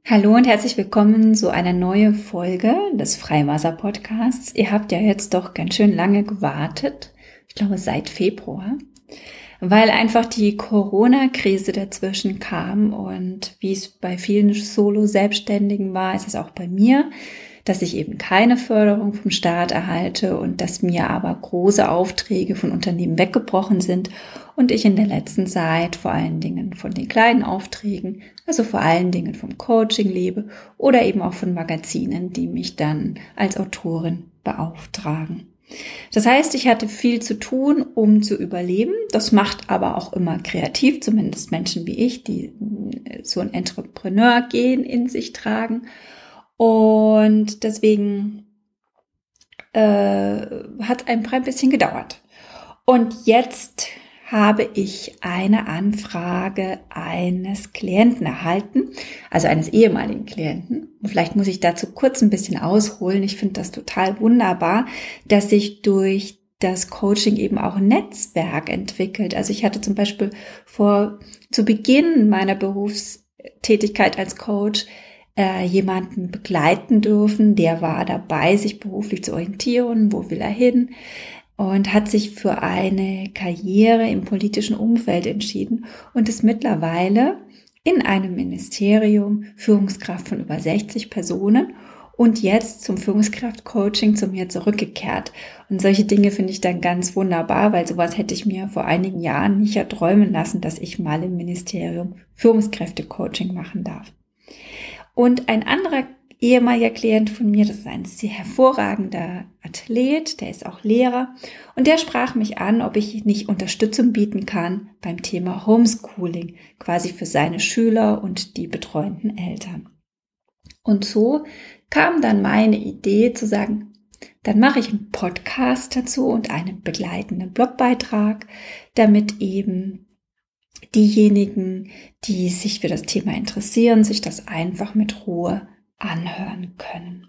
Hallo und herzlich willkommen zu einer neuen Folge des Freiwasser-Podcasts. Ihr habt ja jetzt doch ganz schön lange gewartet, ich glaube seit Februar, weil einfach die Corona-Krise dazwischen kam und wie es bei vielen Solo-Selbstständigen war, ist es auch bei mir, dass ich eben keine Förderung vom Staat erhalte und dass mir aber große Aufträge von Unternehmen weggebrochen sind und ich in der letzten Zeit vor allen Dingen von den kleinen Aufträgen, also vor allen Dingen vom Coaching lebe oder eben auch von Magazinen, die mich dann als Autorin beauftragen. Das heißt, ich hatte viel zu tun, um zu überleben. Das macht aber auch immer kreativ, zumindest Menschen wie ich, die so ein Entrepreneur-Gen in sich tragen. Und deswegen hat ein bisschen gedauert. Und jetzt habe ich eine Anfrage eines Klienten erhalten, also eines ehemaligen Klienten. Und vielleicht muss ich dazu kurz ein bisschen ausholen. Ich finde das total wunderbar, dass sich durch das Coaching eben auch ein Netzwerk entwickelt. Also ich hatte zum Beispiel zu Beginn meiner Berufstätigkeit als Coach jemanden begleiten dürfen, der war dabei, sich beruflich zu orientieren, wo will er hin, und hat sich für eine Karriere im politischen Umfeld entschieden und ist mittlerweile in einem Ministerium Führungskraft von über 60 Personen und jetzt zum Führungskraft-Coaching zu mir zurückgekehrt. Und solche Dinge finde ich dann ganz wunderbar, weil sowas hätte ich mir vor einigen Jahren nicht erträumen lassen, dass ich mal im Ministerium Führungskräfte-Coaching machen darf. Und ein anderer ehemaliger Klient von mir, das ist ein sehr hervorragender Athlet, der ist auch Lehrer und der sprach mich an, ob ich nicht Unterstützung bieten kann beim Thema Homeschooling, quasi für seine Schüler und die betreuenden Eltern. Und so kam dann meine Idee zu sagen, dann mache ich einen Podcast dazu und einen begleitenden Blogbeitrag, damit eben diejenigen, die sich für das Thema interessieren, sich das einfach mit Ruhe anhören können.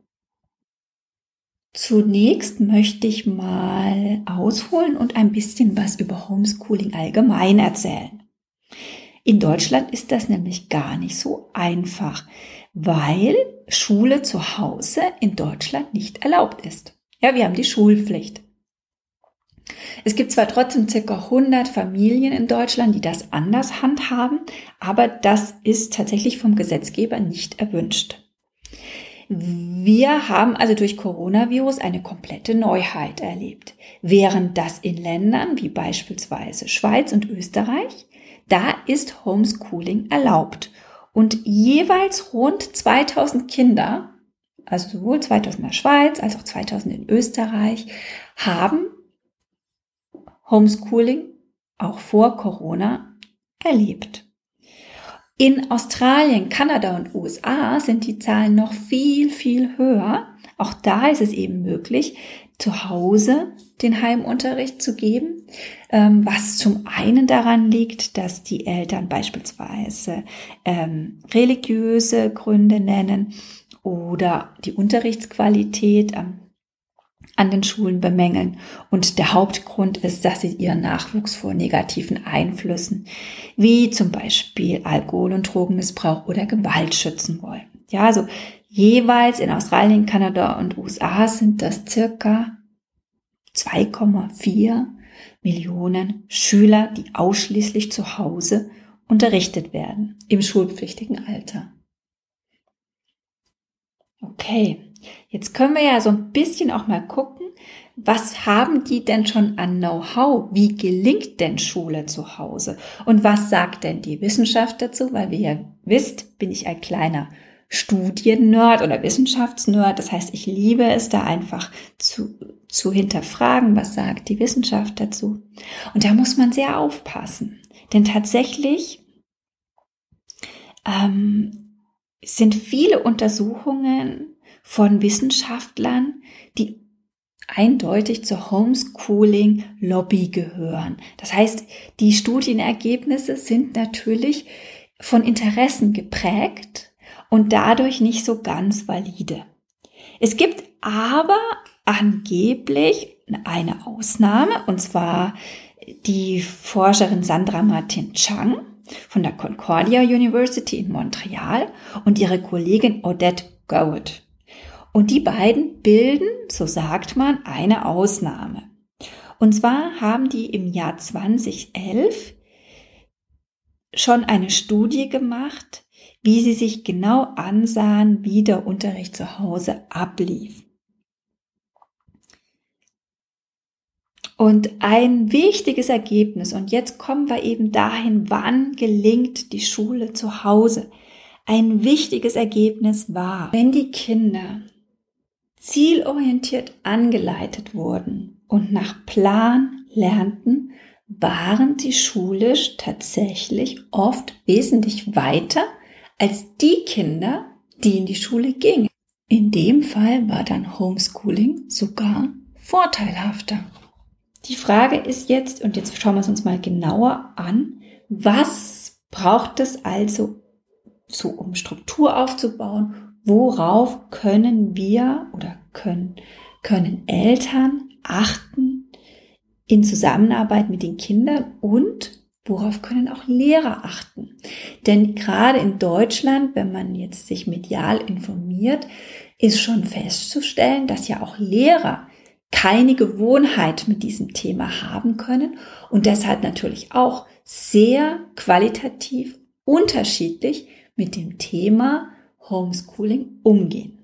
Zunächst möchte ich mal ausholen und ein bisschen was über Homeschooling allgemein erzählen. In Deutschland ist das nämlich gar nicht so einfach, weil Schule zu Hause in Deutschland nicht erlaubt ist. Ja, wir haben die Schulpflicht. Es gibt zwar trotzdem ca. 100 Familien in Deutschland, die das anders handhaben, aber das ist tatsächlich vom Gesetzgeber nicht erwünscht. Wir haben also durch Coronavirus eine komplette Neuheit erlebt. Während das in Ländern wie beispielsweise Schweiz und Österreich, da ist Homeschooling erlaubt. Und jeweils rund 2000 Kinder, also sowohl 2000 in der Schweiz als auch 2000 in Österreich, haben Homeschooling auch vor Corona erlebt. In Australien, Kanada und USA sind die Zahlen noch viel, viel höher. Auch da ist es eben möglich, zu Hause den Heimunterricht zu geben, was zum einen daran liegt, dass die Eltern beispielsweise religiöse Gründe nennen oder die Unterrichtsqualität an den Schulen bemängeln. Und der Hauptgrund ist, dass sie ihren Nachwuchs vor negativen Einflüssen, wie zum Beispiel Alkohol- und Drogenmissbrauch oder Gewalt schützen wollen. Ja, also jeweils in Australien, Kanada und USA sind das circa 2,4 Millionen Schüler, die ausschließlich zu Hause unterrichtet werden, im schulpflichtigen Alter. Okay. Jetzt können wir ja so ein bisschen auch mal gucken, was haben die denn schon an Know-how? Wie gelingt denn Schule zu Hause? Und was sagt denn die Wissenschaft dazu? Weil wie ihr wisst, bin ich ein kleiner Studiennerd oder Wissenschaftsnerd. Das heißt, ich liebe es, da einfach zu hinterfragen, was sagt die Wissenschaft dazu. Und da muss man sehr aufpassen. Denn tatsächlich sind viele Untersuchungen von Wissenschaftlern, die eindeutig zur Homeschooling-Lobby gehören. Das heißt, die Studienergebnisse sind natürlich von Interessen geprägt und dadurch nicht so ganz valide. Es gibt aber angeblich eine Ausnahme, und zwar die Forscherin Sandra Martin-Chang. von der Concordia University in Montreal und ihre Kollegin Odette Gould. Und die beiden bilden, so sagt man, eine Ausnahme. Und zwar haben die im Jahr 2011 schon eine Studie gemacht, wie sie sich genau ansahen, wie der Unterricht zu Hause ablief. Und ein wichtiges Ergebnis, und jetzt kommen wir eben dahin, wann gelingt die Schule zu Hause. Ein wichtiges Ergebnis war, wenn die Kinder zielorientiert angeleitet wurden und nach Plan lernten, waren sie schulisch tatsächlich oft wesentlich weiter als die Kinder, die in die Schule gingen. In dem Fall war dann Homeschooling sogar vorteilhafter. Die Frage ist jetzt, und jetzt schauen wir es uns mal genauer an, was braucht es also, so um Struktur aufzubauen? Worauf können wir oder können Eltern achten in Zusammenarbeit mit den Kindern und worauf können auch Lehrer achten? Denn gerade in Deutschland, wenn man jetzt sich medial informiert, ist schon festzustellen, dass ja auch Lehrer keine Gewohnheit mit diesem Thema haben können und deshalb natürlich auch sehr qualitativ unterschiedlich mit dem Thema Homeschooling umgehen.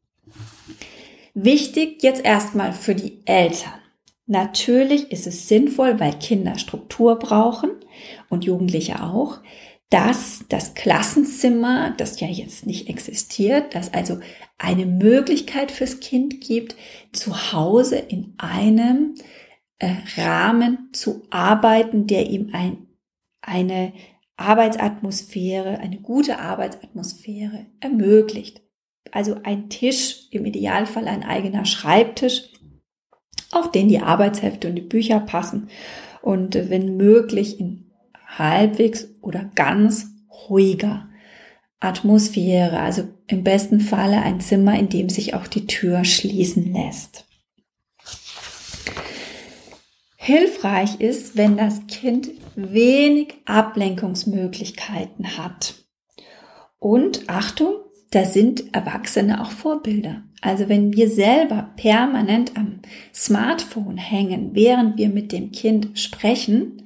Wichtig jetzt erstmal für die Eltern. Natürlich ist es sinnvoll, weil Kinder Struktur brauchen und Jugendliche auch, dass das Klassenzimmer, das ja jetzt nicht existiert, dass also eine Möglichkeit fürs Kind gibt, zu Hause in einem Rahmen zu arbeiten, der ihm eine Arbeitsatmosphäre, eine gute Arbeitsatmosphäre ermöglicht. Also ein Tisch, im Idealfall ein eigener Schreibtisch, auf den die Arbeitshefte und die Bücher passen und wenn möglich in halbwegs oder ganz ruhiger Atmosphäre, also im besten Falle ein Zimmer, in dem sich auch die Tür schließen lässt. Hilfreich ist, wenn das Kind wenig Ablenkungsmöglichkeiten hat. Und Achtung, da sind Erwachsene auch Vorbilder. Also wenn wir selber permanent am Smartphone hängen, während wir mit dem Kind sprechen,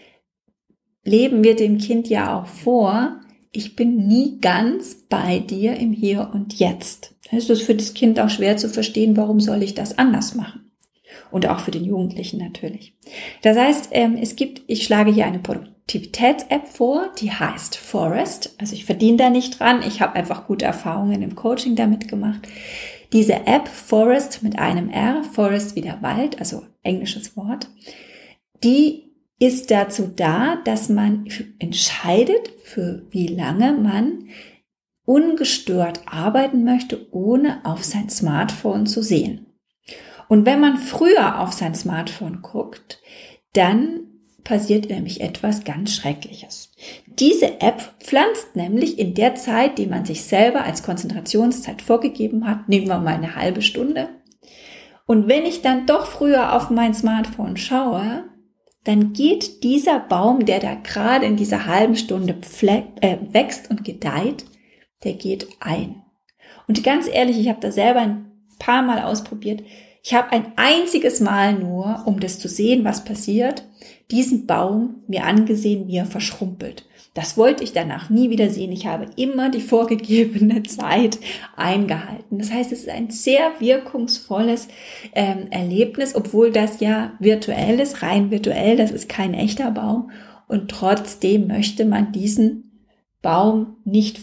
leben wir dem Kind ja auch vor, ich bin nie ganz bei dir im Hier und Jetzt. Es ist für das Kind auch schwer zu verstehen, warum soll ich das anders machen? Und auch für den Jugendlichen natürlich. Das heißt, ich schlage hier eine Produktivitäts-App vor, die heißt Forest. Also ich verdiene da nicht dran, ich habe einfach gute Erfahrungen im Coaching damit gemacht. Diese App Forest mit einem R, Forest wie der Wald, also englisches Wort, die ist dazu da, dass man entscheidet, für wie lange man ungestört arbeiten möchte, ohne auf sein Smartphone zu sehen. Und wenn man früher auf sein Smartphone guckt, dann passiert nämlich etwas ganz Schreckliches. Diese App pflanzt nämlich in der Zeit, die man sich selber als Konzentrationszeit vorgegeben hat, nehmen wir mal eine halbe Stunde. Und wenn ich dann doch früher auf mein Smartphone schaue, dann geht dieser Baum, der da gerade in dieser halben Stunde wächst und gedeiht, der geht ein. Und ganz ehrlich, ich habe das selber ein paar Mal ausprobiert. Ich habe ein einziges Mal nur, um das zu sehen, was passiert, diesen Baum mir angesehen, wie er verschrumpelt. Das wollte ich danach nie wieder sehen. Ich habe immer die vorgegebene Zeit eingehalten. Das heißt, es ist ein sehr wirkungsvolles Erlebnis, obwohl das ja virtuell ist, rein virtuell, das ist kein echter Baum. Und trotzdem möchte man diesen Baum nicht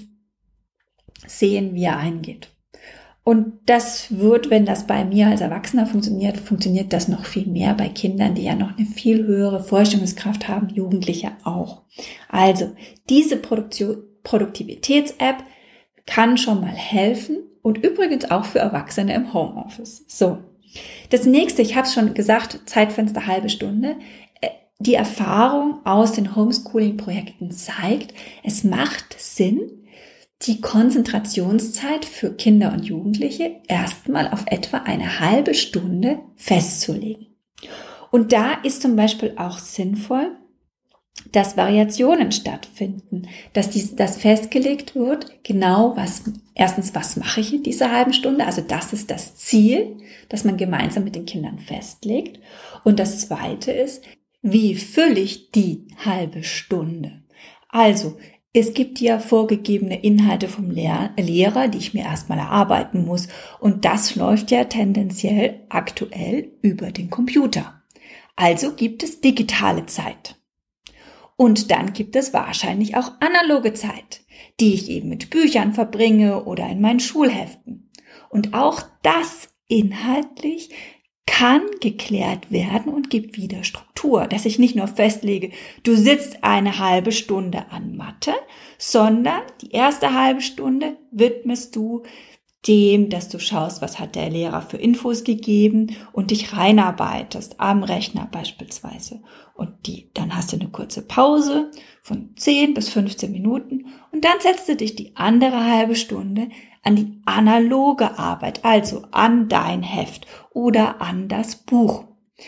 sehen, wie er eingeht. Und das wird, wenn das bei mir als Erwachsener funktioniert das noch viel mehr bei Kindern, die ja noch eine viel höhere Vorstellungskraft haben, Jugendliche auch. Also, diese Produktivitäts-App kann schon mal helfen und übrigens auch für Erwachsene im Homeoffice. So, das nächste, ich habe es schon gesagt, Zeitfenster halbe Stunde. Die Erfahrung aus den Homeschooling-Projekten zeigt, es macht Sinn, die Konzentrationszeit für Kinder und Jugendliche erstmal auf etwa eine halbe Stunde festzulegen. Und da ist zum Beispiel auch sinnvoll, dass Variationen stattfinden, dass das festgelegt wird, genau was mache ich in dieser halben Stunde? Also das ist das Ziel, das man gemeinsam mit den Kindern festlegt. Und das Zweite ist, wie fülle ich die halbe Stunde? Also, es gibt ja vorgegebene Inhalte vom Lehrer, die ich mir erstmal erarbeiten muss. Und das läuft ja tendenziell aktuell über den Computer. Also gibt es digitale Zeit. Und dann gibt es wahrscheinlich auch analoge Zeit, die ich eben mit Büchern verbringe oder in meinen Schulheften. Und auch das inhaltlich kann geklärt werden und gibt wieder Struktur, dass ich nicht nur festlege, du sitzt eine halbe Stunde an Mathe, sondern die erste halbe Stunde widmest du dem, dass du schaust, was hat der Lehrer für Infos gegeben und dich reinarbeitest, am Rechner beispielsweise. Und dann hast du eine kurze Pause von 10 bis 15 Minuten und dann setzt du dich die andere halbe Stunde an die analoge Arbeit, also an dein Heft oder an das Buch.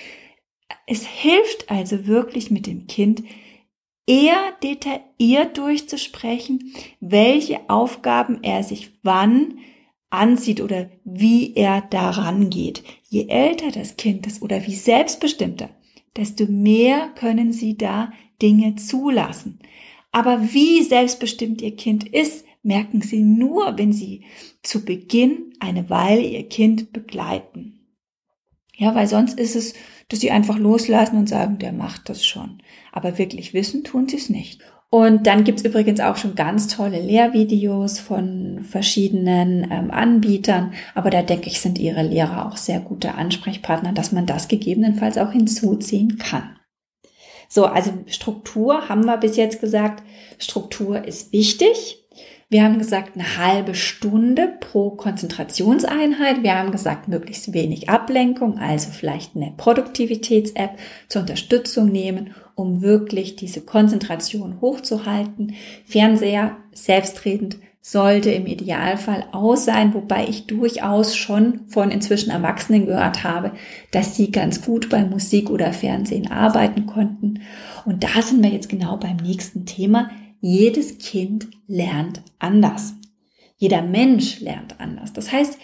Es hilft also wirklich mit dem Kind, eher detailliert durchzusprechen, welche Aufgaben er sich wann ansieht oder wie er daran geht. Je älter das Kind ist oder wie selbstbestimmter, desto mehr können Sie da Dinge zulassen. Aber wie selbstbestimmt Ihr Kind ist, merken Sie nur, wenn Sie zu Beginn eine Weile Ihr Kind begleiten. Ja, weil sonst ist es, dass Sie einfach loslassen und sagen, der macht das schon. Aber wirklich wissen tun Sie es nicht. Und dann gibt's übrigens auch schon ganz tolle Lehrvideos von verschiedenen Anbietern. Aber da denke ich, sind Ihre Lehrer auch sehr gute Ansprechpartner, dass man das gegebenenfalls auch hinzuziehen kann. So, also Struktur haben wir bis jetzt gesagt. Struktur ist wichtig. Wir haben gesagt, eine halbe Stunde pro Konzentrationseinheit. Wir haben gesagt, möglichst wenig Ablenkung, also vielleicht eine Produktivitäts-App zur Unterstützung nehmen, um wirklich diese Konzentration hochzuhalten. Fernseher, selbstredend, sollte im Idealfall aus sein, wobei ich durchaus schon von inzwischen Erwachsenen gehört habe, dass sie ganz gut bei Musik oder Fernsehen arbeiten konnten. Und da sind wir jetzt genau beim nächsten Thema. Jedes Kind lernt anders. Jeder Mensch lernt anders. Das heißt,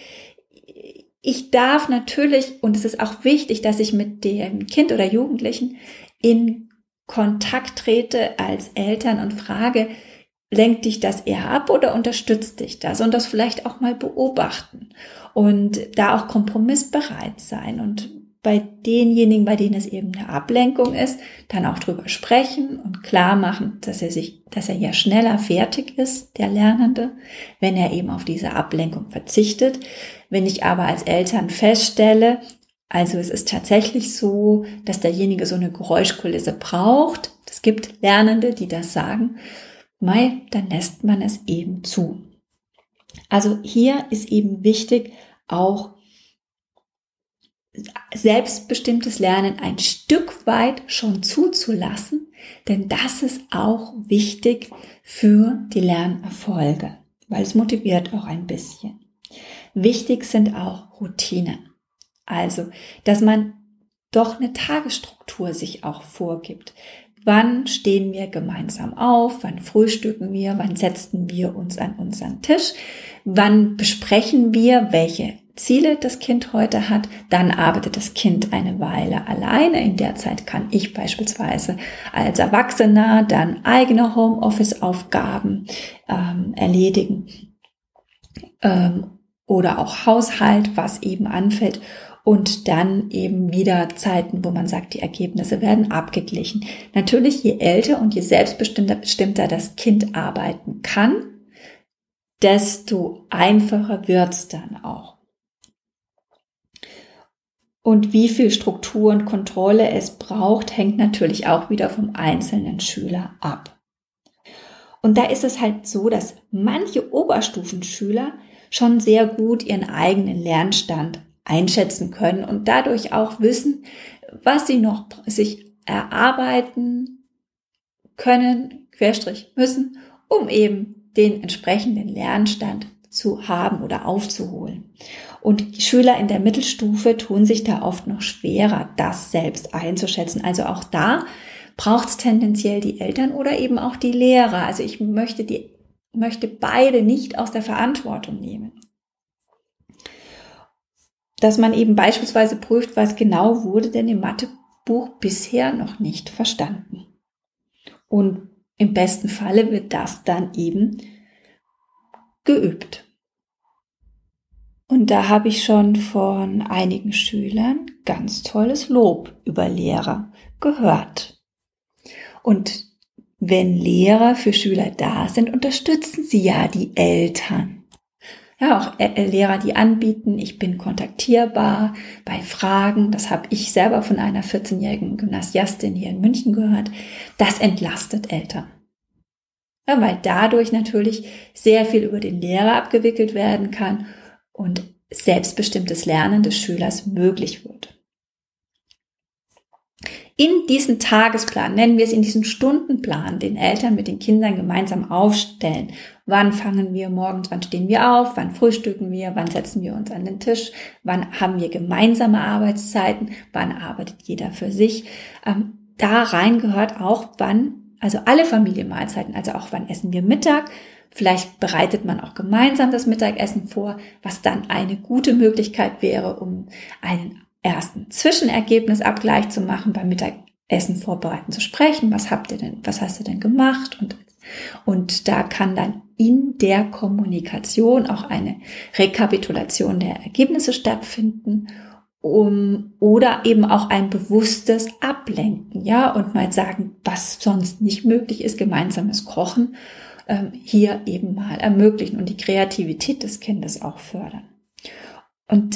ich darf natürlich, und es ist auch wichtig, dass ich mit dem Kind oder Jugendlichen in Kontakt trete als Eltern und frage, lenkt dich das eher ab oder unterstützt dich das? Und das vielleicht auch mal beobachten und da auch kompromissbereit sein und bei denjenigen, bei denen es eben eine Ablenkung ist, dann auch drüber sprechen und klar machen, dass er ja schneller fertig ist, der Lernende, wenn er eben auf diese Ablenkung verzichtet. Wenn ich aber als Eltern feststelle, also es ist tatsächlich so, dass derjenige so eine Geräuschkulisse braucht, es gibt Lernende, die das sagen, dann lässt man es eben zu. Also hier ist eben wichtig, auch selbstbestimmtes Lernen ein Stück weit schon zuzulassen, denn das ist auch wichtig für die Lernerfolge, weil es motiviert auch ein bisschen. Wichtig sind auch Routinen, also dass man doch eine Tagesstruktur sich auch vorgibt. Wann stehen wir gemeinsam auf? Wann frühstücken wir? Wann setzen wir uns an unseren Tisch? Wann besprechen wir, welche Ziele das Kind heute hat? Dann arbeitet das Kind eine Weile alleine. In der Zeit kann ich beispielsweise als Erwachsener dann eigene Homeoffice-Aufgaben erledigen oder auch Haushalt, was eben anfällt. Und dann eben wieder Zeiten, wo man sagt, die Ergebnisse werden abgeglichen. Natürlich, je älter und je selbstbestimmter das Kind arbeiten kann, desto einfacher wird's dann auch. Und wie viel Struktur und Kontrolle es braucht, hängt natürlich auch wieder vom einzelnen Schüler ab. Und da ist es halt so, dass manche Oberstufenschüler schon sehr gut ihren eigenen Lernstand einschätzen können und dadurch auch wissen, was sie noch sich erarbeiten können, müssen, um eben den entsprechenden Lernstand zu haben oder aufzuholen. Und Schüler in der Mittelstufe tun sich da oft noch schwerer, das selbst einzuschätzen. Also auch da braucht es tendenziell die Eltern oder eben auch die Lehrer. Also ich möchte beide nicht aus der Verantwortung nehmen. Dass man eben beispielsweise prüft, was genau wurde denn im Mathebuch bisher noch nicht verstanden. Und im besten Falle wird das dann eben geübt. Und da habe ich schon von einigen Schülern ganz tolles Lob über Lehrer gehört. Und wenn Lehrer für Schüler da sind, unterstützen sie ja die Eltern. Ja, auch Lehrer, die anbieten, ich bin kontaktierbar bei Fragen. Das habe ich selber von einer 14-jährigen Gymnasiastin hier in München gehört. Das entlastet Eltern. Ja, weil dadurch natürlich sehr viel über den Lehrer abgewickelt werden kann und selbstbestimmtes Lernen des Schülers möglich wird. In diesen Tagesplan, nennen wir es in diesen Stundenplan, den Eltern mit den Kindern gemeinsam aufstellen. Wann fangen wir morgens, wann stehen wir auf, wann frühstücken wir, wann setzen wir uns an den Tisch, wann haben wir gemeinsame Arbeitszeiten, wann arbeitet jeder für sich. Da rein gehört auch, also alle Familienmahlzeiten, also auch wann essen wir Mittag. Vielleicht bereitet man auch gemeinsam das Mittagessen vor, was dann eine gute Möglichkeit wäre, um einen ersten Zwischenergebnisabgleich zu machen, beim Mittagessen vorbereiten zu sprechen. Was hast du denn gemacht? Und da kann dann in der Kommunikation auch eine Rekapitulation der Ergebnisse stattfinden, oder eben auch ein bewusstes Ablenken, ja, und mal sagen, was sonst nicht möglich ist, gemeinsames Kochen, hier eben mal ermöglichen und die Kreativität des Kindes auch fördern. Und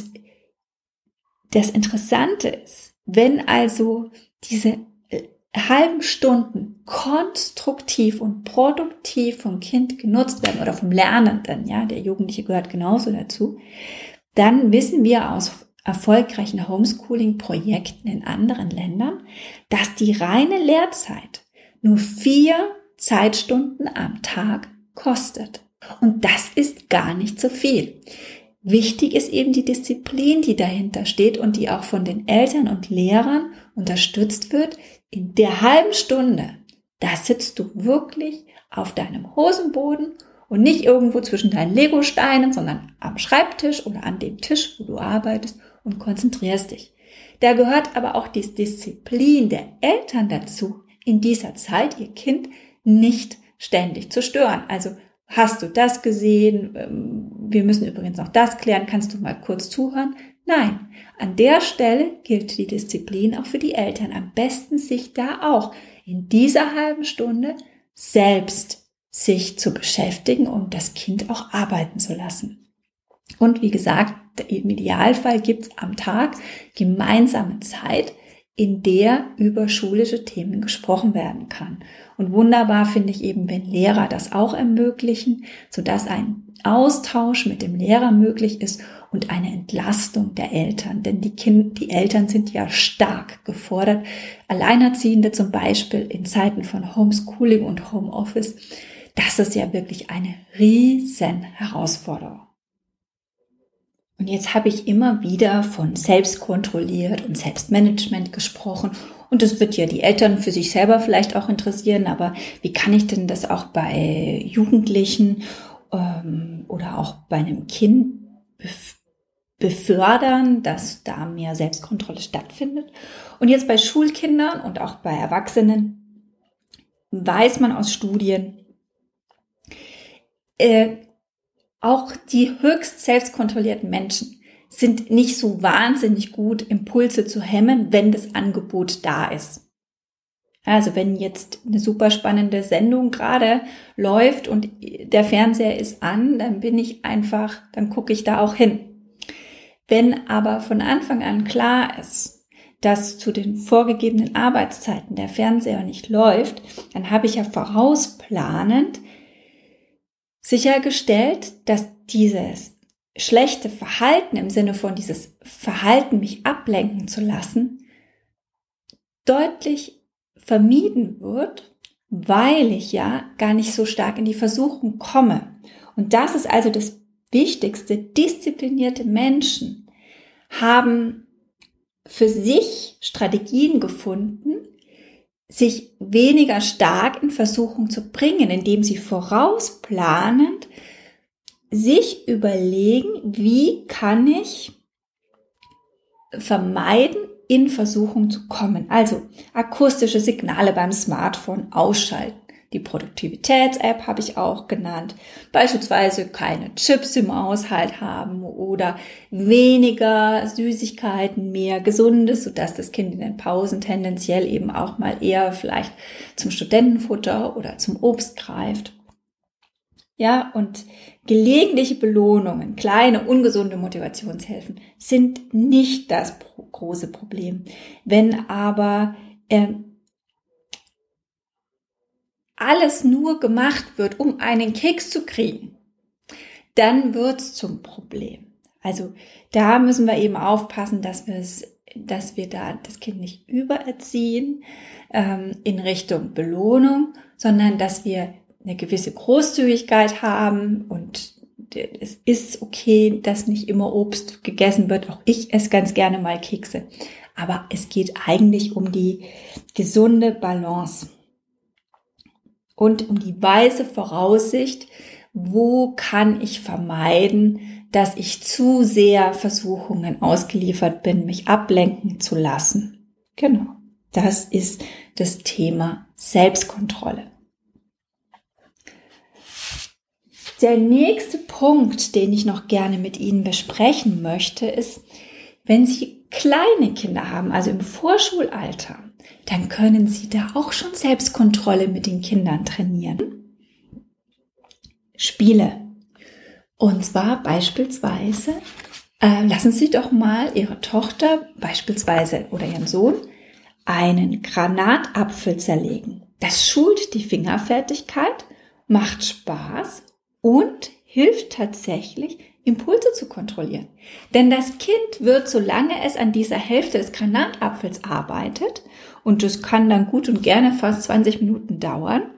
das Interessante ist, wenn also diese halben Stunden konstruktiv und produktiv vom Kind genutzt werden oder vom Lernenden, ja, der Jugendliche gehört genauso dazu, dann wissen wir aus erfolgreichen Homeschooling-Projekten in anderen Ländern, dass die reine Lehrzeit nur 4 Zeitstunden am Tag kostet. Und das ist gar nicht so viel. Wichtig ist eben die Disziplin, die dahinter steht und die auch von den Eltern und Lehrern unterstützt wird. In der halben Stunde, da sitzt du wirklich auf deinem Hosenboden und nicht irgendwo zwischen deinen Legosteinen, sondern am Schreibtisch oder an dem Tisch, wo du arbeitest und konzentrierst dich. Da gehört aber auch die Disziplin der Eltern dazu, in dieser Zeit ihr Kind nicht ständig zu stören. Also hast du das gesehen? Wir müssen übrigens noch das klären. Kannst du mal kurz zuhören? Nein, an der Stelle gilt die Disziplin auch für die Eltern. Am besten sich da auch in dieser halben Stunde selbst sich zu beschäftigen und das Kind auch arbeiten zu lassen. Und wie gesagt, im Idealfall gibt es am Tag gemeinsame Zeit, in der über schulische Themen gesprochen werden kann. Und wunderbar finde ich eben, wenn Lehrer das auch ermöglichen, sodass ein Austausch mit dem Lehrer möglich ist und eine Entlastung der Eltern. Denn die Eltern sind ja stark gefordert. Alleinerziehende zum Beispiel in Zeiten von Homeschooling und Homeoffice, das ist ja wirklich eine riesen Herausforderung. Und jetzt habe ich immer wieder von selbstkontrolliert und Selbstmanagement gesprochen. Und das wird ja die Eltern für sich selber vielleicht auch interessieren. Aber wie kann ich denn das auch bei Jugendlichen oder auch bei einem Kind befördern, dass da mehr Selbstkontrolle stattfindet? Und jetzt bei Schulkindern und auch bei Erwachsenen weiß man aus Studien, auch die höchst selbstkontrollierten Menschen sind nicht so wahnsinnig gut, Impulse zu hemmen, wenn das Angebot da ist. Also wenn jetzt eine super spannende Sendung gerade läuft und der Fernseher ist an, dann gucke ich da auch hin. Wenn aber von Anfang an klar ist, dass zu den vorgegebenen Arbeitszeiten der Fernseher nicht läuft, dann habe ich ja vorausplanend sichergestellt, dass dieses schlechte Verhalten im Sinne von dieses Verhalten, mich ablenken zu lassen, deutlich vermieden wird, weil ich ja gar nicht so stark in die Versuchung komme. Und das ist also das Wichtigste. Disziplinierte Menschen haben für sich Strategien gefunden, sich weniger stark in Versuchung zu bringen, indem sie vorausplanend sich überlegen, wie kann ich vermeiden, in Versuchung zu kommen. Also akustische Signale beim Smartphone ausschalten. Die Produktivitäts-App habe ich auch genannt. Beispielsweise keine Chips im Haushalt haben oder weniger Süßigkeiten, mehr Gesundes, sodass das Kind in den Pausen tendenziell eben auch mal eher vielleicht zum Studentenfutter oder zum Obst greift. Ja, und gelegentliche Belohnungen, kleine ungesunde Motivationshilfen sind nicht das große Problem. Wenn aber alles nur gemacht wird, um einen Keks zu kriegen, dann wird's zum Problem. Also da müssen wir eben aufpassen, dass wir da das Kind nicht übererziehen in Richtung Belohnung, sondern dass wir eine gewisse Großzügigkeit haben und es ist okay, dass nicht immer Obst gegessen wird. Auch ich esse ganz gerne mal Kekse. Aber es geht eigentlich um die gesunde Balance und um die weise Voraussicht, wo kann ich vermeiden, dass ich zu sehr Versuchungen ausgeliefert bin, mich ablenken zu lassen. Genau, das ist das Thema Selbstkontrolle. Der nächste Punkt, den ich noch gerne mit Ihnen besprechen möchte, ist, wenn Sie kleine Kinder haben, also im Vorschulalter, dann können Sie da auch schon Selbstkontrolle mit den Kindern trainieren. Spiele. Und zwar beispielsweise, lassen Sie doch mal Ihre Tochter beispielsweise oder Ihren Sohn einen Granatapfel zerlegen. Das schult die Fingerfertigkeit, macht Spaß und hilft tatsächlich, Impulse zu kontrollieren. Denn das Kind wird, solange es an dieser Hälfte des Granatapfels arbeitet, und das kann dann gut und gerne fast 20 Minuten dauern,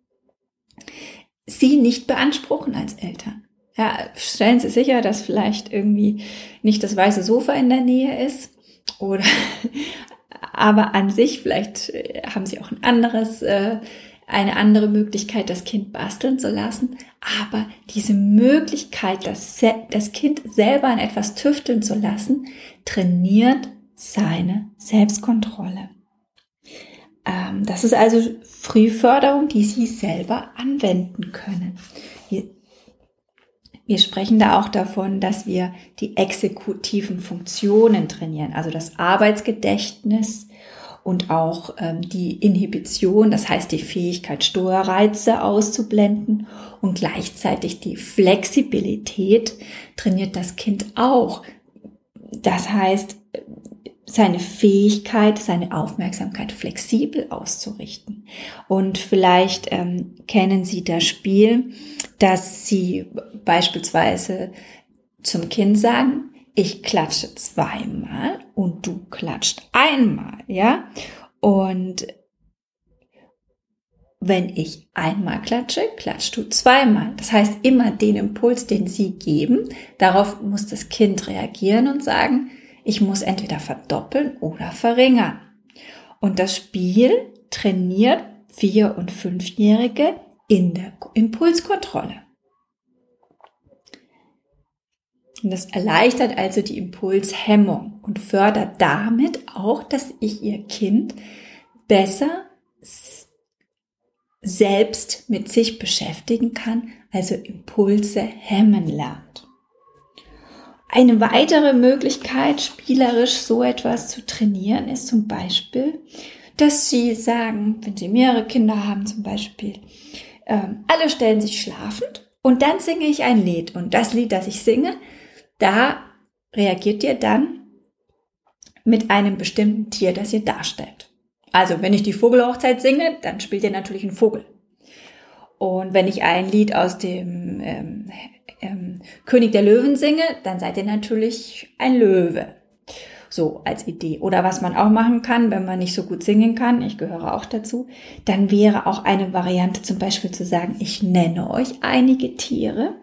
sie nicht beanspruchen als Eltern. Ja, stellen Sie sicher, dass vielleicht irgendwie nicht das weiße Sofa in der Nähe ist oder aber an sich vielleicht haben Sie auch eine andere Möglichkeit, das Kind basteln zu lassen. Aber diese Möglichkeit, das Kind selber an etwas tüfteln zu lassen, trainiert seine Selbstkontrolle. Das ist also Frühförderung, die Sie selber anwenden können. Wir sprechen da auch davon, dass wir die exekutiven Funktionen trainieren, also das Arbeitsgedächtnis und auch die Inhibition, das heißt die Fähigkeit, Steuerreize auszublenden, und gleichzeitig die Flexibilität trainiert das Kind auch. Das heißt, seine Fähigkeit, seine Aufmerksamkeit flexibel auszurichten. Und vielleicht kennen Sie das Spiel, dass Sie beispielsweise zum Kind sagen, ich klatsche zweimal und du klatscht einmal, ja? Und wenn ich einmal klatsche, klatschst du zweimal. Das heißt, immer den Impuls, den Sie geben, darauf muss das Kind reagieren und sagen, ich muss entweder verdoppeln oder verringern. Und das Spiel trainiert 4- und 5-Jährige in der Impulskontrolle. Und das erleichtert also die Impulshemmung und fördert damit auch, dass ich Ihr Kind besser selbst mit sich beschäftigen kann, also Impulse hemmen lernt. Eine weitere Möglichkeit, spielerisch so etwas zu trainieren, ist zum Beispiel, dass Sie sagen, wenn Sie mehrere Kinder haben zum Beispiel, alle stellen sich schlafend und dann singe ich ein Lied. Und das Lied, das ich singe, da reagiert ihr dann mit einem bestimmten Tier, das ihr darstellt. Also wenn ich die Vogelhochzeit singe, dann spielt ihr natürlich einen Vogel. Und wenn ich ein Lied aus dem König der Löwen singe, dann seid ihr natürlich ein Löwe. So als Idee. Oder was man auch machen kann, wenn man nicht so gut singen kann, ich gehöre auch dazu, dann wäre auch eine Variante zum Beispiel zu sagen, ich nenne euch einige Tiere,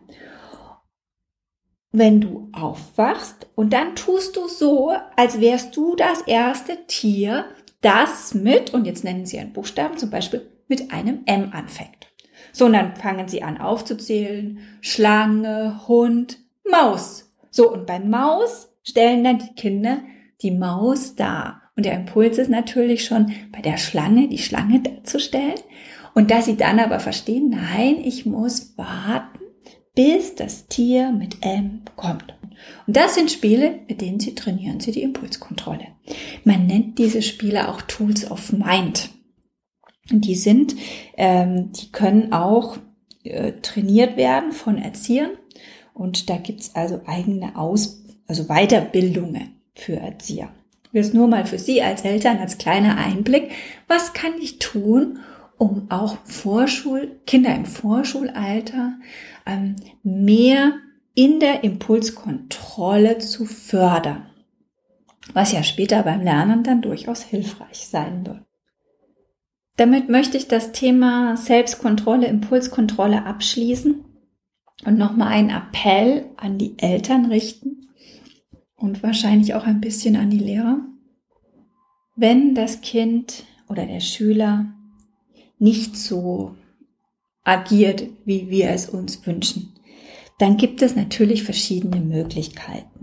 wenn du aufwachst und dann tust du so, als wärst du das erste Tier das mit, und jetzt nennen Sie einen Buchstaben, zum Beispiel mit einem M anfängt. So, und dann fangen Sie an aufzuzählen. Schlange, Hund, Maus. So, und bei Maus stellen dann die Kinder die Maus dar. Und der Impuls ist natürlich schon bei der Schlange, die Schlange darzustellen. Und dass Sie dann aber verstehen, nein, ich muss warten, bis das Tier mit M kommt. Und das sind Spiele, mit denen trainieren Sie die Impulskontrolle. Man nennt diese Spiele auch Tools of Mind. Und die können auch trainiert werden von Erziehern. Und da gibt's also eigene Weiterbildungen für Erzieher. Das nur mal für Sie als Eltern als kleiner Einblick. Was kann ich tun, um auch Kinder im Vorschulalter mehr in der Impulskontrolle zu fördern, was ja später beim Lernen dann durchaus hilfreich sein wird. Damit möchte ich das Thema Selbstkontrolle, Impulskontrolle abschließen und nochmal einen Appell an die Eltern richten und wahrscheinlich auch ein bisschen an die Lehrer. Wenn das Kind oder der Schüler nicht so agiert, wie wir es uns wünschen, dann gibt es natürlich verschiedene Möglichkeiten.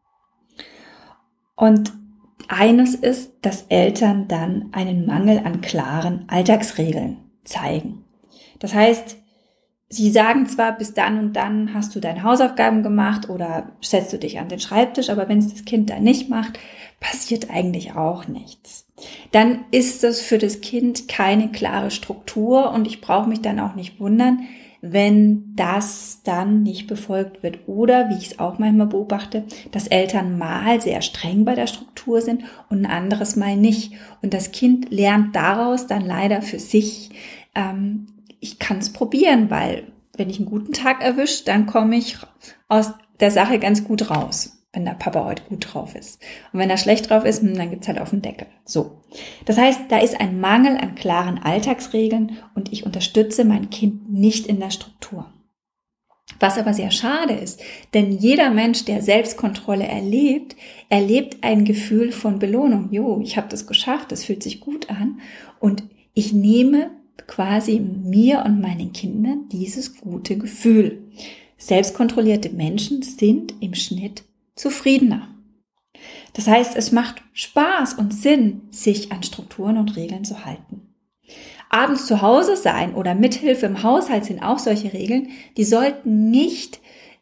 Und eines ist, dass Eltern dann einen Mangel an klaren Alltagsregeln zeigen. Das heißt, sie sagen zwar, bis dann und dann hast du deine Hausaufgaben gemacht oder setzt du dich an den Schreibtisch, aber wenn es das Kind dann nicht macht, passiert eigentlich auch nichts. Dann ist das für das Kind keine klare Struktur und ich brauche mich dann auch nicht wundern, wenn das dann nicht befolgt wird. Oder, wie ich es auch manchmal beobachte, dass Eltern mal sehr streng bei der Struktur sind und ein anderes Mal nicht. Und das Kind lernt daraus dann leider für sich, ich kann es probieren, weil wenn ich einen guten Tag erwische, dann komme ich aus der Sache ganz gut raus, wenn der Papa heute gut drauf ist. Und wenn er schlecht drauf ist, dann gibt's halt auf den Deckel. So. Das heißt, da ist ein Mangel an klaren Alltagsregeln und ich unterstütze mein Kind nicht in der Struktur. Was aber sehr schade ist, denn jeder Mensch, der Selbstkontrolle erlebt ein Gefühl von Belohnung. Jo, ich habe das geschafft, das fühlt sich gut an und ich nehme quasi mir und meinen Kindern dieses gute Gefühl. Selbstkontrollierte Menschen sind im Schnitt zufriedener. Das heißt, es macht Spaß und Sinn, sich an Strukturen und Regeln zu halten. Abends zu Hause sein oder Mithilfe im Haushalt sind auch solche Regeln, die sollten nicht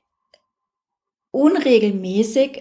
unregelmäßig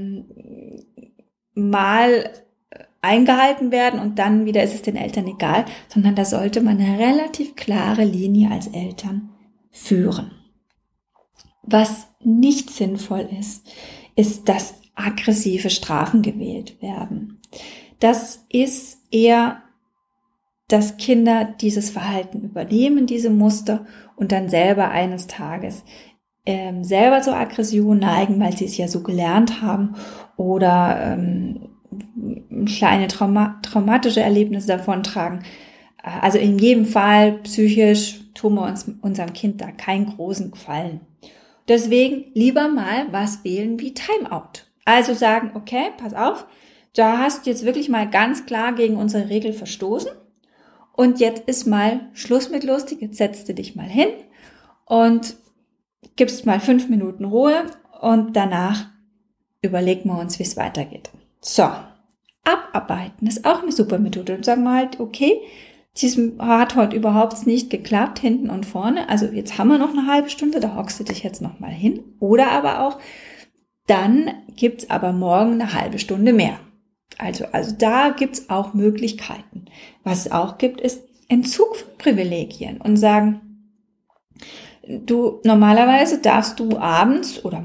mal eingehalten werden und dann wieder ist es den Eltern egal, sondern da sollte man eine relativ klare Linie als Eltern führen. Was nicht sinnvoll ist, dass aggressive Strafen gewählt werden. Das ist eher, dass Kinder dieses Verhalten übernehmen, diese Muster und dann selber eines Tages selber zur Aggression neigen, weil sie es ja so gelernt haben oder kleine traumatische Erlebnisse davontragen. Also in jedem Fall psychisch tun wir uns unserem Kind da keinen großen Gefallen. Deswegen lieber mal was wählen wie Timeout. Also sagen, okay, pass auf, da hast du jetzt wirklich mal ganz klar gegen unsere Regel verstoßen und jetzt ist mal Schluss mit lustig, jetzt setzt du dich mal hin und gibst mal 5 Minuten Ruhe und danach überlegen wir uns, wie es weitergeht. So, abarbeiten ist auch eine super Methode. Und sagen wir halt, okay, es hat heute überhaupt nicht geklappt, hinten und vorne. Also jetzt haben wir noch eine halbe Stunde, da hockst du dich jetzt noch mal hin. Oder aber auch, dann gibt's aber morgen eine halbe Stunde mehr. Also da gibt's auch Möglichkeiten. Was es auch gibt, ist Entzug von Privilegien und sagen, normalerweise darfst du abends oder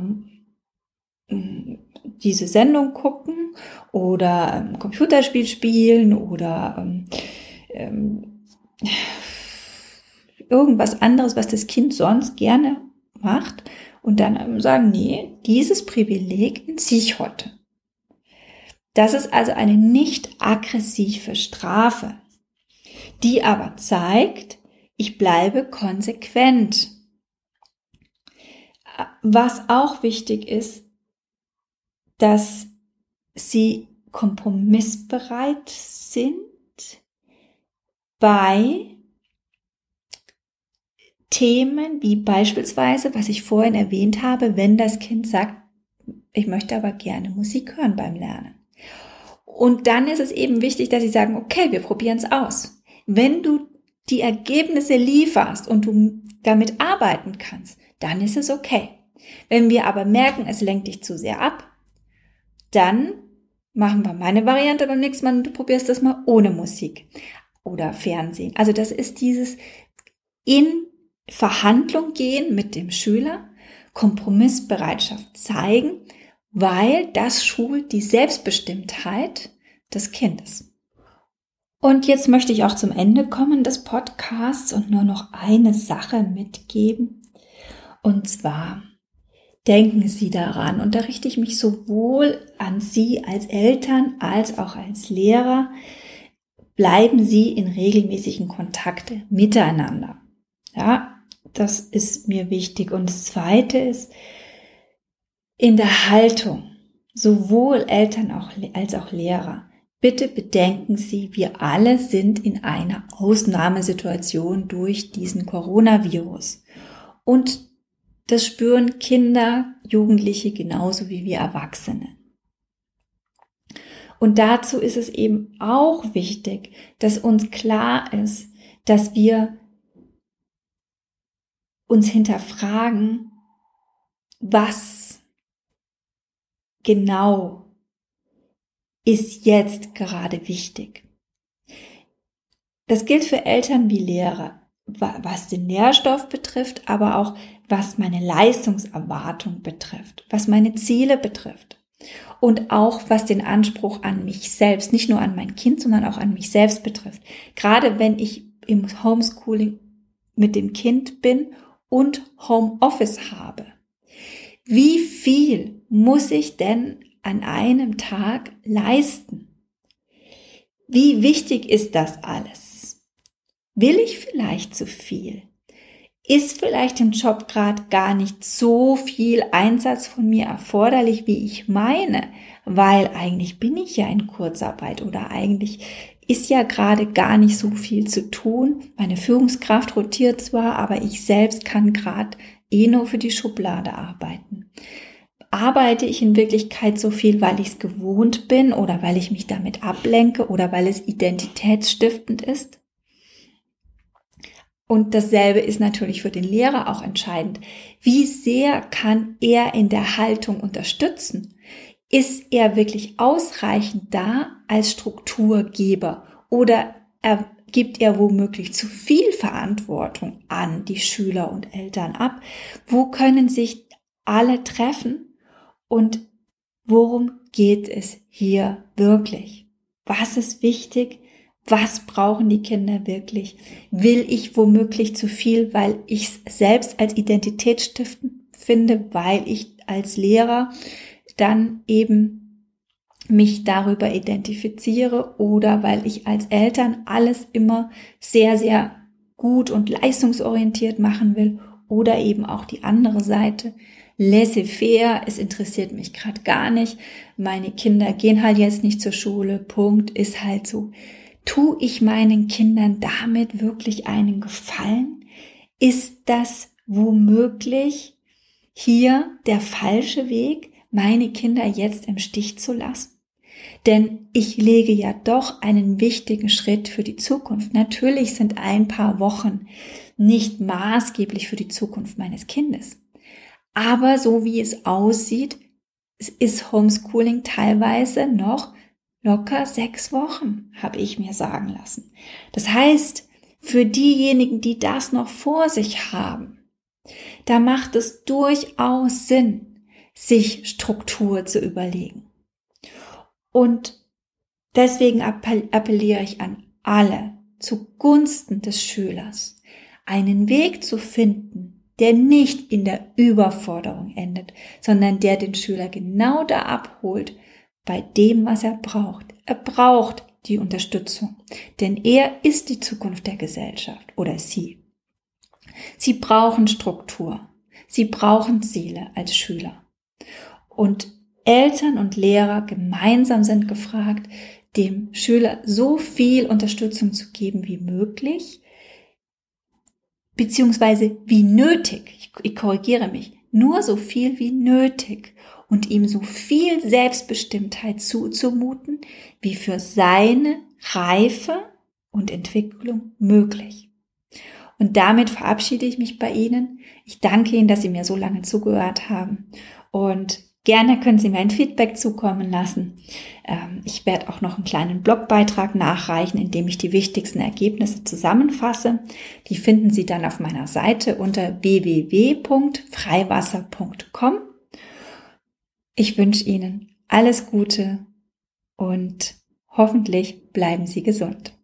diese Sendung gucken oder Computerspiel spielen oder irgendwas anderes, was das Kind sonst gerne macht und dann sagen, nee, dieses Privileg entziehe ich heute. Das ist also eine nicht aggressive Strafe, die aber zeigt, ich bleibe konsequent. Was auch wichtig ist, dass Sie kompromissbereit sind bei Themen wie beispielsweise, was ich vorhin erwähnt habe, wenn das Kind sagt, ich möchte aber gerne Musik hören beim Lernen. Und dann ist es eben wichtig, dass sie sagen, okay, wir probieren es aus. Wenn du die Ergebnisse lieferst und du damit arbeiten kannst, dann ist es okay. Wenn wir aber merken, es lenkt dich zu sehr ab, dann machen wir meine Variante beim nächsten Mal und du probierst das mal ohne Musik oder Fernsehen. Also das ist dieses in Verhandlung gehen mit dem Schüler, Kompromissbereitschaft zeigen, weil das schult die Selbstbestimmtheit des Kindes. Und jetzt möchte ich auch zum Ende kommen des Podcasts und nur noch eine Sache mitgeben. Und zwar denken Sie daran, und da richte ich mich sowohl an Sie als Eltern als auch als Lehrer, bleiben Sie in regelmäßigen Kontakt miteinander. Ja, das ist mir wichtig. Und das Zweite ist, in der Haltung, sowohl Eltern als auch Lehrer, bitte bedenken Sie, wir alle sind in einer Ausnahmesituation durch diesen Coronavirus. Und das spüren Kinder, Jugendliche genauso wie wir Erwachsene. Und dazu ist es eben auch wichtig, dass uns klar ist, dass wir uns hinterfragen, was genau ist jetzt gerade wichtig. Das gilt für Eltern wie Lehrer, was den Nährstoff betrifft, aber auch was meine Leistungserwartung betrifft, was meine Ziele betrifft und auch was den Anspruch an mich selbst, nicht nur an mein Kind, sondern auch an mich selbst betrifft. Gerade wenn ich im Homeschooling mit dem Kind bin und Homeoffice habe. Wie viel muss ich denn an einem Tag leisten? Wie wichtig ist das alles? Will ich vielleicht zu viel? Ist vielleicht im Job gerade gar nicht so viel Einsatz von mir erforderlich, wie ich meine? Weil eigentlich bin ich ja in Kurzarbeit oder eigentlich ist ja gerade gar nicht so viel zu tun. Meine Führungskraft rotiert zwar, aber ich selbst kann gerade nur für die Schublade arbeiten. Arbeite ich in Wirklichkeit so viel, weil ich es gewohnt bin oder weil ich mich damit ablenke oder weil es identitätsstiftend ist? Und dasselbe ist natürlich für den Lehrer auch entscheidend. Wie sehr kann er in der Haltung unterstützen? Ist er wirklich ausreichend da als Strukturgeber oder gibt er womöglich zu viel Verantwortung an die Schüler und Eltern ab? Wo können sich alle treffen und worum geht es hier wirklich? Was ist wichtig? Was brauchen die Kinder wirklich? Will ich womöglich zu viel, weil ich es selbst als identitätsstiftend finde, weil ich als Lehrer dann eben mich darüber identifiziere oder weil ich als Eltern alles immer sehr, sehr gut und leistungsorientiert machen will oder eben auch die andere Seite, laissez-faire, es interessiert mich gerade gar nicht, meine Kinder gehen halt jetzt nicht zur Schule, Punkt, ist halt so. Tue ich meinen Kindern damit wirklich einen Gefallen? Ist das womöglich hier der falsche Weg, meine Kinder jetzt im Stich zu lassen? Denn ich lege ja doch einen wichtigen Schritt für die Zukunft. Natürlich sind ein paar Wochen nicht maßgeblich für die Zukunft meines Kindes. Aber so wie es aussieht, ist Homeschooling teilweise noch locker 6 Wochen, habe ich mir sagen lassen. Das heißt, für diejenigen, die das noch vor sich haben, da macht es durchaus Sinn, sich Struktur zu überlegen. Und deswegen appelliere ich an alle, zugunsten des Schülers, einen Weg zu finden, der nicht in der Überforderung endet, sondern der den Schüler genau da abholt, bei dem, was er braucht. Er braucht die Unterstützung, denn er ist die Zukunft der Gesellschaft oder sie. Sie brauchen Struktur, sie brauchen Ziele als Schüler. Und Eltern und Lehrer gemeinsam sind gefragt, dem Schüler so viel Unterstützung zu geben wie möglich, beziehungsweise wie nötig. Ich korrigiere mich. Nur so viel wie nötig und ihm so viel Selbstbestimmtheit zuzumuten, wie für seine Reife und Entwicklung möglich. Und damit verabschiede ich mich bei Ihnen. Ich danke Ihnen, dass Sie mir so lange zugehört haben und gerne können Sie mir ein Feedback zukommen lassen. Ich werde auch noch einen kleinen Blogbeitrag nachreichen, in dem ich die wichtigsten Ergebnisse zusammenfasse. Die finden Sie dann auf meiner Seite unter www.freiwasser.com. Ich wünsche Ihnen alles Gute und hoffentlich bleiben Sie gesund.